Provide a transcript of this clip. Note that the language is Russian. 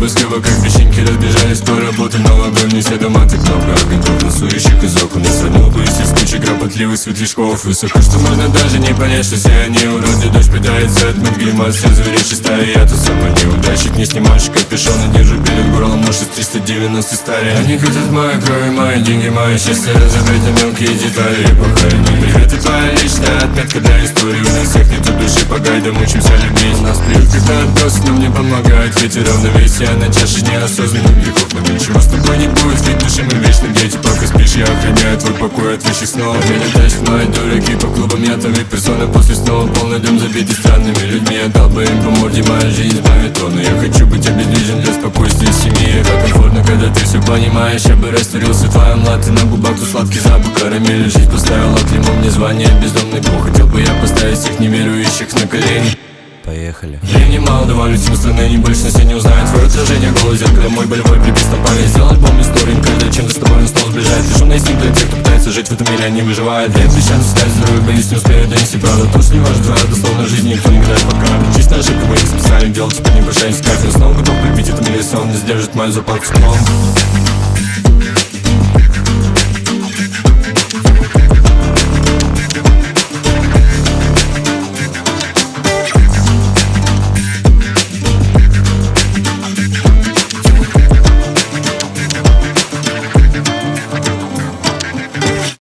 небоскреба, как песчинки разбежались по работе. Новогодние все дома, ты кнопка огонь, танцующих из окон. Я свернул бы из кучи кропотливых светлячков высоко, что можно даже не понять, что все они уроды. Дождь питается от мыть гримас, все зверящие стаи. Я тот самый неудачник, не снимаешь капюшон и держу перед горлом нож из 390 стали. Они хотят мою кровь, мои деньги, мое счастье разобрать на мелкие детали и похоронить. Это твоя личная отметка для истории. У нас всех нету души, по гайдам учимся любить. У нас привычка к отброс, но мне помогает ветер равновесия на чаше неосознанных грехов. Но ничего с тобой не будет, ведь души мы вечны дети. Пока спишь, я охраняю твой покой от вещих снов. Меня тащат мои дураки по клубам, я твои персоны. После снова полный дом забитый странными людьми. Я дал бы им по морде, моя жизнь избавит он. Но я хочу быть обездвижен для спокойствия семьи. Как комфортно, когда ты все понимаешь. Я бы растворился в твоем латте, на губах ту сладкий запах карамели. Жизнь поставила клеймо мне звание бездомный бог. Хотел бы я поставить всех неверующих на колени. Поехали. Времени мало, давали всем страны, не больше все не узнают твое отражение, голос зеркало, мой болевой припис на память. Сделал альбом истории, когда чем-то с тобой он снова сближает. Лишённый инстинкт для тех, кто пытается жить в этом мире, они выживают. Я обещаю стать здоровьем, боюсь, не успею донести правду. То, что не важно, твоя дословно жизни никто не играет пока. Чистая ошибка, мы не специально делать, теперь не прощаюсь с кайфом. Снова готов прибить это миллион, не сдержит мою зарплату с